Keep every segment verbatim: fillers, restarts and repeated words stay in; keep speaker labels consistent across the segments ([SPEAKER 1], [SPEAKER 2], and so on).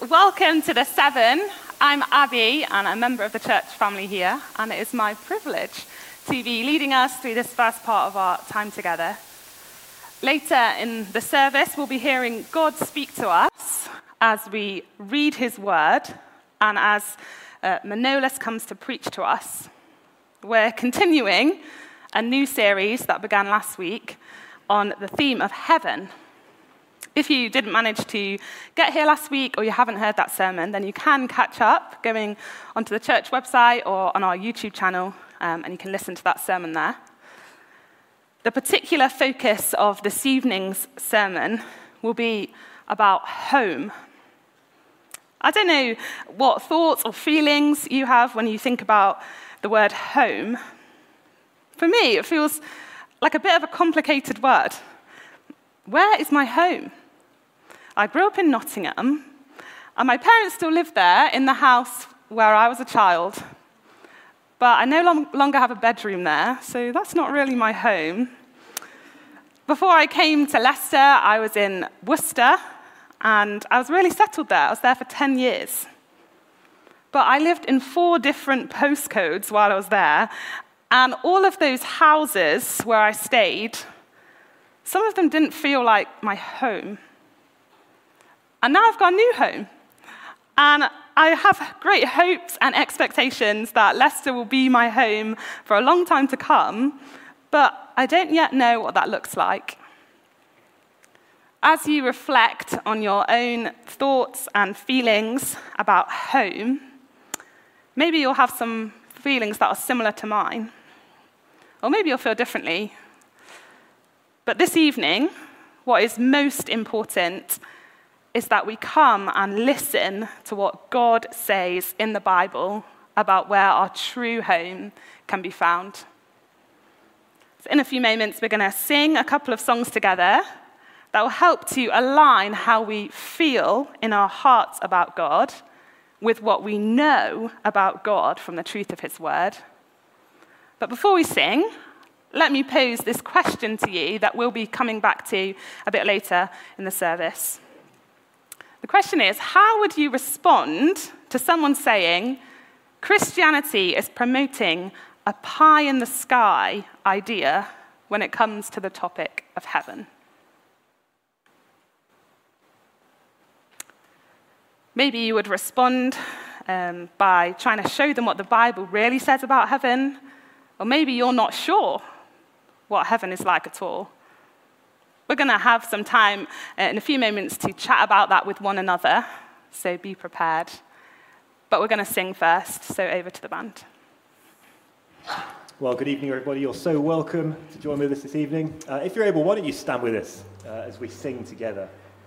[SPEAKER 1] Welcome to the Seven. I'm Abby, and I'm a member of the church family here, and it is my privilege to be leading us through this first part of our time together. Later in the service, we'll be hearing God speak to us as we read his word, and as uh, Manolis comes to preach to us. We're continuing a new series that began last week on the theme of heaven. If you didn't manage to get here last week or you haven't heard that sermon, then you can catch up going onto the church website or on our YouTube channel, um, and you can listen to that sermon there. The particular focus of this evening's sermon will be about home. I don't know what thoughts or feelings you have when you think about the word home. For me, it feels like a bit of a complicated word. Where is my home? I grew up in Nottingham, and my parents still live there in the house where I was a child. But I no long- longer have a bedroom there, so that's not really my home. Before I came to Leicester, I was in Worcester, and I was really settled there. I was there for ten years. But I lived in four different postcodes while I was there, and all of those houses where I stayed, some of them didn't feel like my home. And now I've got a new home. And I have great hopes and expectations that Leicester will be my home for a long time to come, but I don't yet know what that looks like. As you reflect on your own thoughts and feelings about home, maybe you'll have some feelings that are similar to mine, or maybe you'll feel differently. But this evening, what is most important is that we come and listen to what God says in the Bible about where our true home can be found. So in a few moments, we're going to sing a couple of songs together that will help to align how we feel in our hearts about God with what we know about God from the truth of his word. But before we sing, let me pose this question to you that we'll be coming back to a bit later in the service. The question is, how would you respond to someone saying, Christianity is promoting a pie-in-the-sky idea when it comes to the topic of heaven? Maybe you would respond um, by trying to show them what the Bible really says about heaven, or maybe you're not sure what heaven is like at all. We're going to have some time uh, in a few moments to chat about that with one another, so be prepared. But we're going to sing first, so over to the band.
[SPEAKER 2] Well, good evening, everybody. You're so welcome to join with us this evening. Uh, if you're able, why don't you stand with us uh, as we sing together?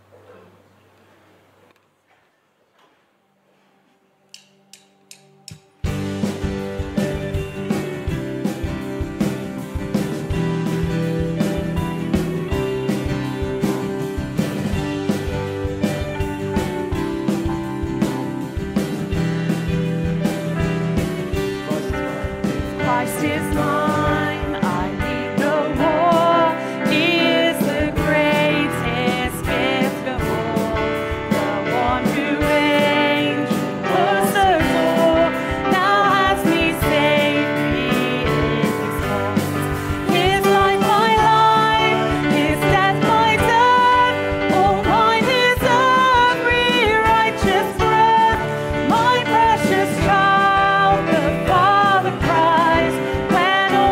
[SPEAKER 1] Christ is mine, I need no more. He is the greatest gift of all. The one who reigns, was the door, now has me safe in his arms. His life my life, his death my death, all mine is every righteous breath. My precious child, the Father cries when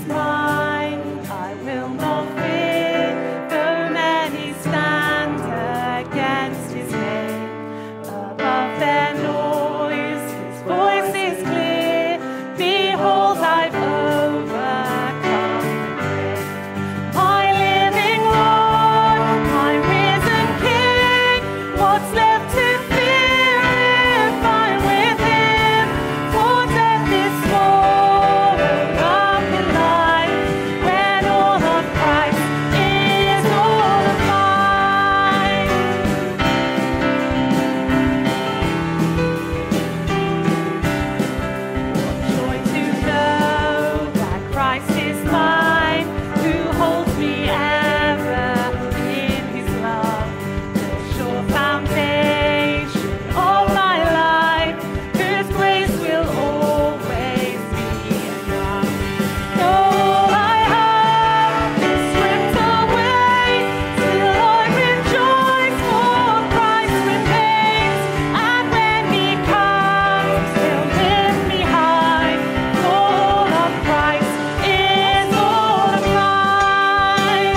[SPEAKER 1] mine, I will not fear, though many stand against his name. Above their noise, his voice is clear. Behold, I've overcome the grave. My living Lord, my risen King, what's left to fear if I'm with him? For death is swallowed up in life, when all of Christ is all of mine. Joy to know that Christ is mine, who holds me ever in his love, the sure foundation of my life, whose grace will always be enough. Though all I have is slipped away, still I rejoice, for Christ remains, and when he comes, he'll lift me high. All of Christ is all of mine.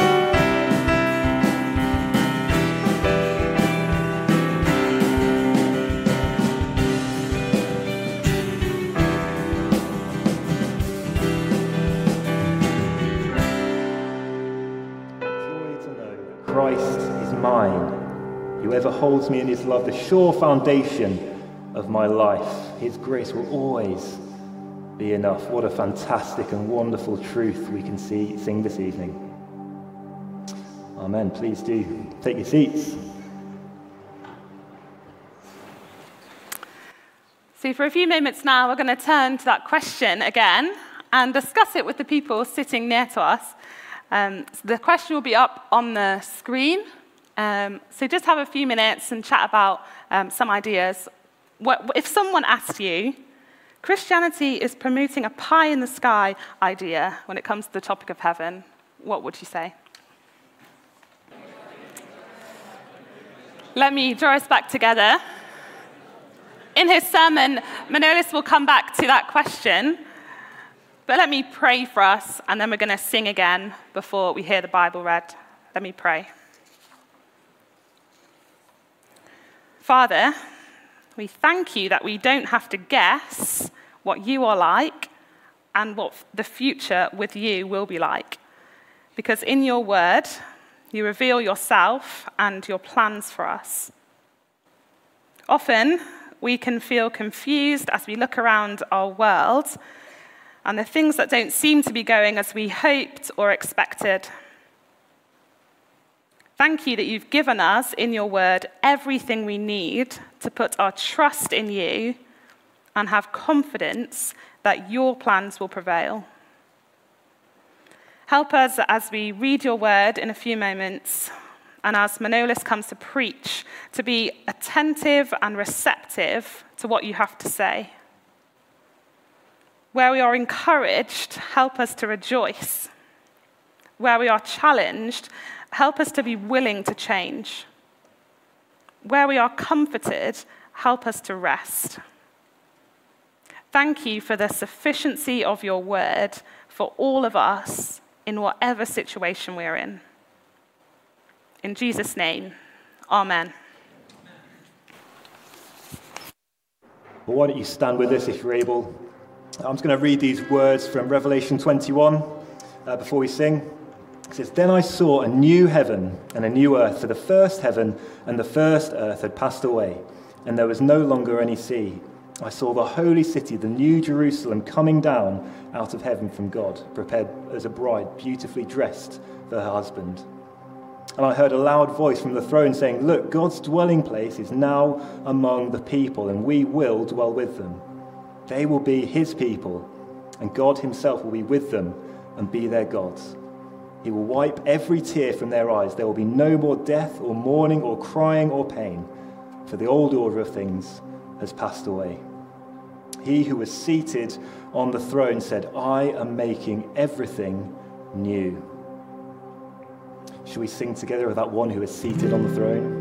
[SPEAKER 2] Joy to know that Christ is mine. Whoever holds me in his love, the sure foundation of my life. His grace will always be enough. What a fantastic and wonderful truth we can see sing this evening. Amen. Please do take your seats.
[SPEAKER 1] So for a few moments now, we're going to turn to that question again and discuss it with the people sitting near to us. Um, so the question will be up on the screen. Um, so just have a few minutes and chat about um, some ideas. What, if someone asked you, Christianity is promoting a pie in the sky idea when it comes to the topic of heaven, what would you say? Let me draw us back together. In his sermon, Manolis will come back to that question, but let me pray for us, and then we're going to sing again before we hear the Bible read. Let me pray. Father, we thank you that we don't have to guess what you are like and what the future with you will be like, because in your word, you reveal yourself and your plans for us. Often, we can feel confused as we look around our world and the things that don't seem to be going as we hoped or expected. Thank you that you've given us in your word everything we need to put our trust in you and have confidence that your plans will prevail. Help us as we read your word in a few moments, and as Manolis comes to preach, to be attentive and receptive to what you have to say. Where we are encouraged, help us to rejoice. Where we are challenged, help us to be willing to change. Where we are comforted, help us to rest. Thank you for the sufficiency of your word for all of us in whatever situation we're in. In Jesus' name, amen.
[SPEAKER 2] Well, why don't you stand with us if you're able? I'm just going to read these words from Revelation twenty-one uh, before we sing. It says, "Then I saw a new heaven and a new earth, for the first heaven and the first earth had passed away, and there was no longer any sea. I saw the holy city, the new Jerusalem, coming down out of heaven from God, prepared as a bride, beautifully dressed for her husband. And I heard a loud voice from the throne saying, 'Look, God's dwelling place is now among the people, and we will dwell with them. They will be his people, and God himself will be with them and be their God. He will wipe every tear from their eyes. There will be no more death or mourning or crying or pain, for the old order of things has passed away.' He who was seated on the throne said, 'I am making everything new.'" Shall we sing together with that one who is seated on the throne?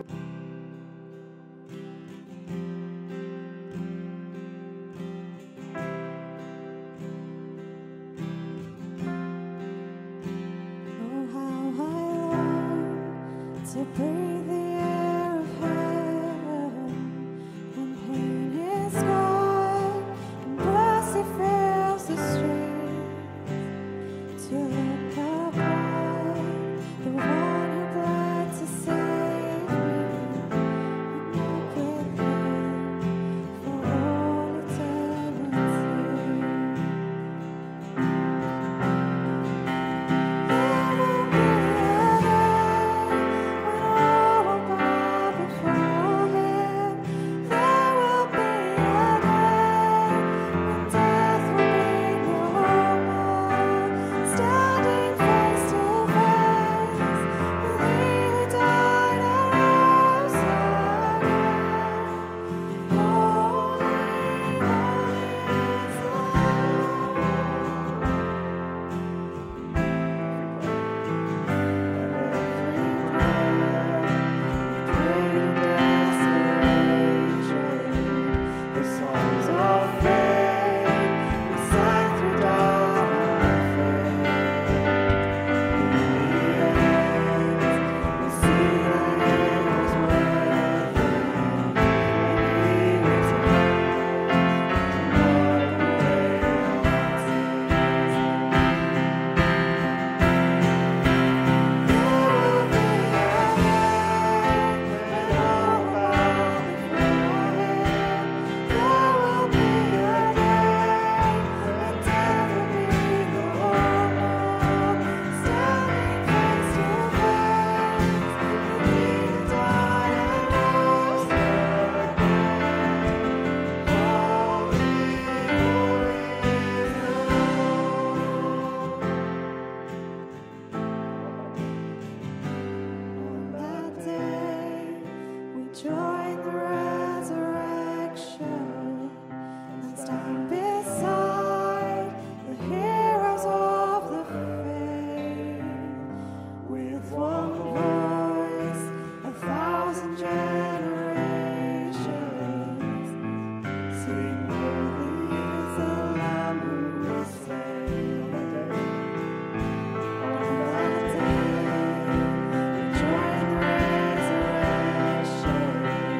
[SPEAKER 3] Join the resurrection.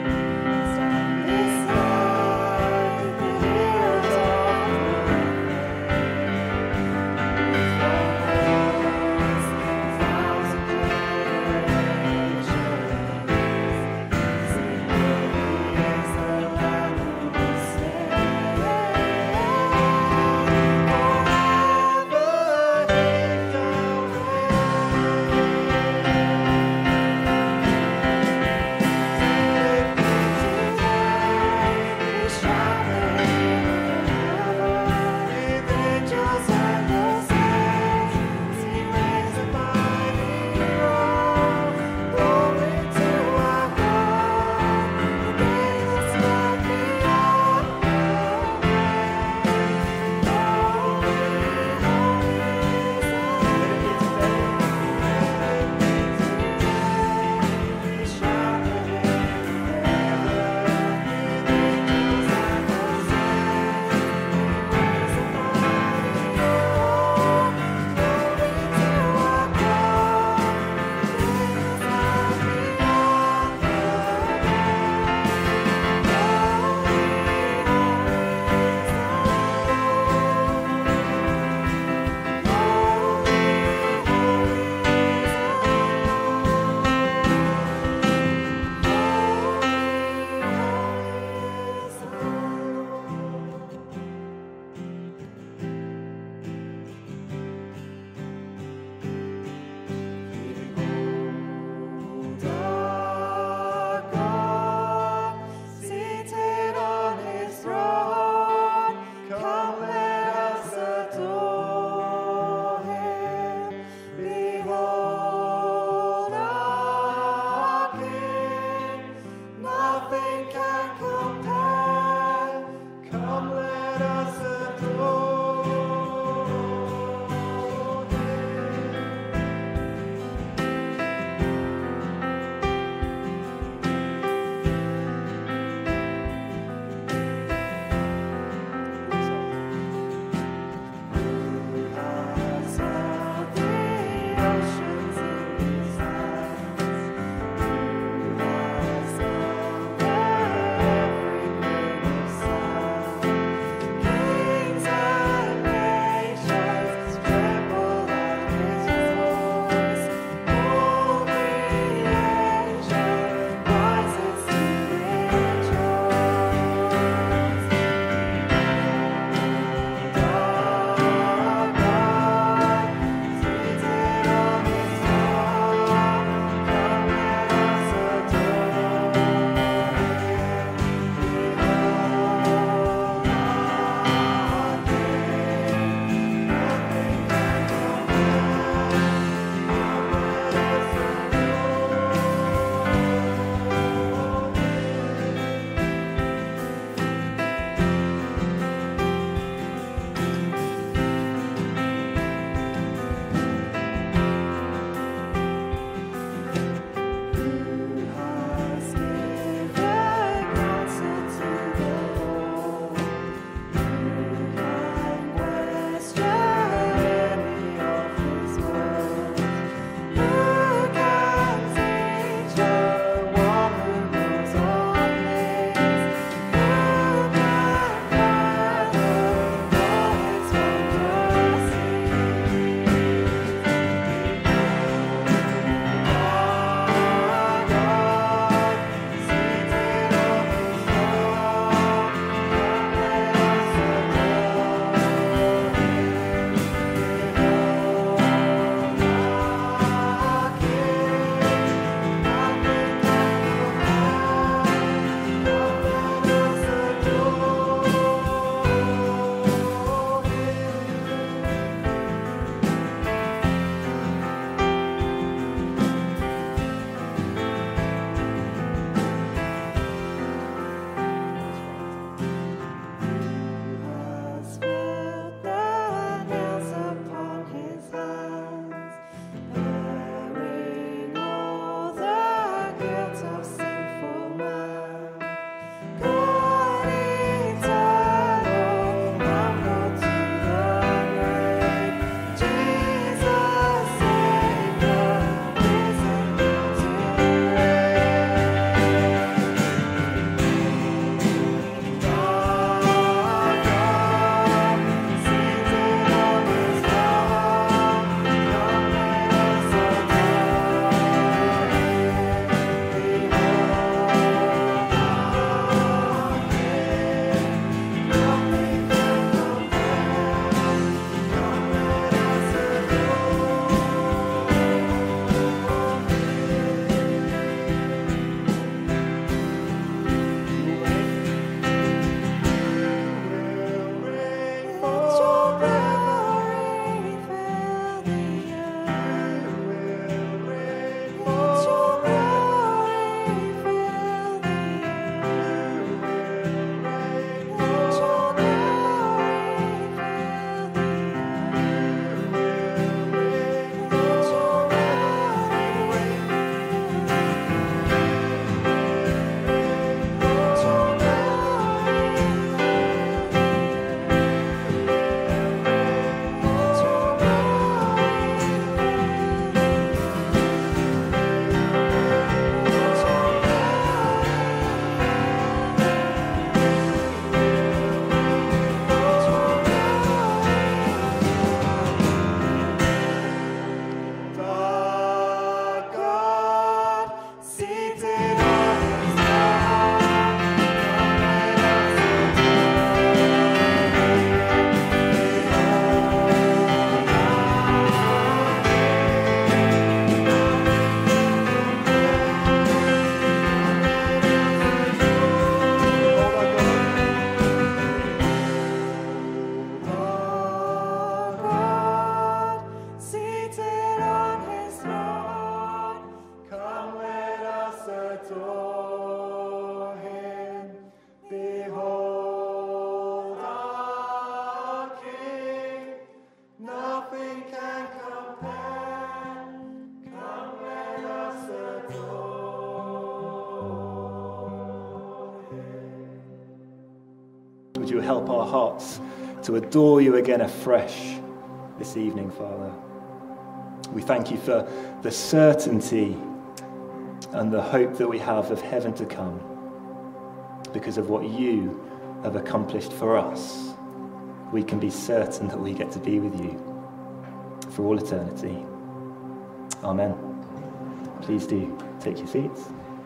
[SPEAKER 2] help our hearts to adore you again afresh this evening, Father. We thank you for the certainty and the hope that we have of heaven to come because of what you have accomplished for us. We can be certain that we get to be with you for all eternity. Amen. Please do take your seats.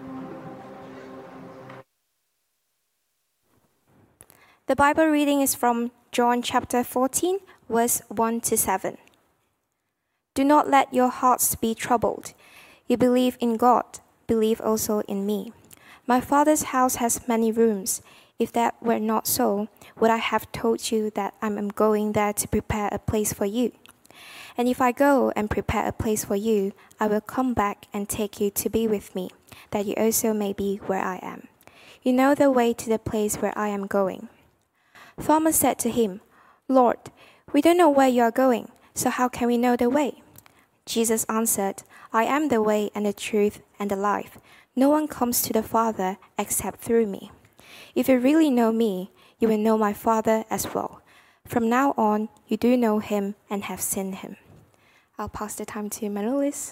[SPEAKER 3] The Bible reading is from John chapter fourteen, verse one to seven. Do not let your hearts be troubled. You believe in God, believe also in me. My Father's house has many rooms. If that were not so, would I have told you that I am going there to prepare a place for you? And if I go and prepare a place for you, I will come back and take you to be with me, that you also may be where I am. You know the way to the place where I am going. Thomas said to him, Lord, we don't know where you are going, so how can we know the way? Jesus answered, I am the way and the truth and the life. No one comes to the Father except through me. If you really know me, you will know my Father as well. From now on, you do know him and have seen him. I'll pass the time to Manolis.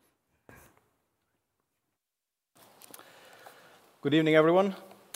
[SPEAKER 4] Good evening, everyone.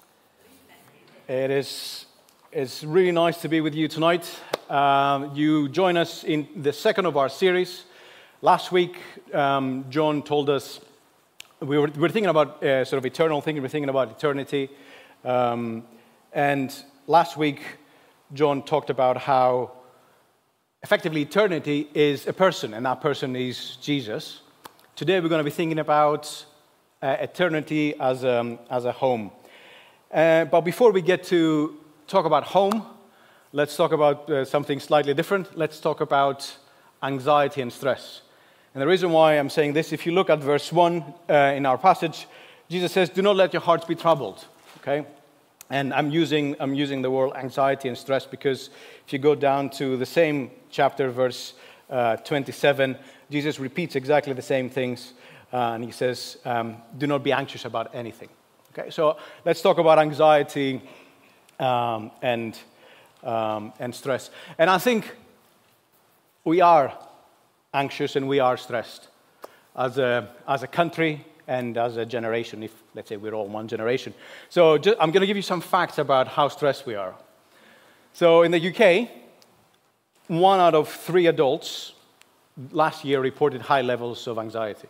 [SPEAKER 4] It is it's really nice to be with you tonight. Um, you join us in the second of our series. Last week, um, John told us we were, we were thinking about uh, sort of eternal thinking. We were thinking about eternity. Um, and last week, John talked about how effectively eternity is a person, and that person is Jesus. Today, we're going to be thinking about uh, eternity as a, as a home. Uh, but before we get to talk about home, let's talk about uh, something slightly different. Let's talk about anxiety and stress. And the reason why I'm saying this, if you look at verse one uh, in our passage, Jesus says, do not let your hearts be troubled. Okay? And I'm using, I'm using the word anxiety and stress because if you go down to the same chapter, verse uh, twenty-seven, Jesus repeats exactly the same things. Uh, and he says, um, do not be anxious about anything. Okay, so let's talk about anxiety um, and, um, and stress. And I think we are anxious and we are stressed as a, as a country and as a generation, if, let's say, we're all one generation. So just, I'm going to give you some facts about how stressed we are. So in the U K, one out of three adults last year reported high levels of anxiety.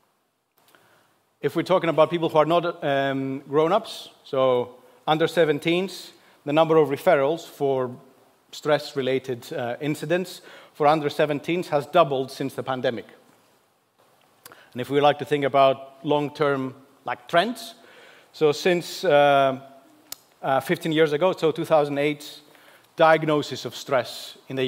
[SPEAKER 4] If we're talking about people who are not um, grown-ups, so under seventeens, the number of referrals for stress-related uh, incidents for under seventeens has doubled since the pandemic. And if we like to think about long-term like trends, so since uh, uh, fifteen years ago, so two thousand eight, diagnosis of stress in the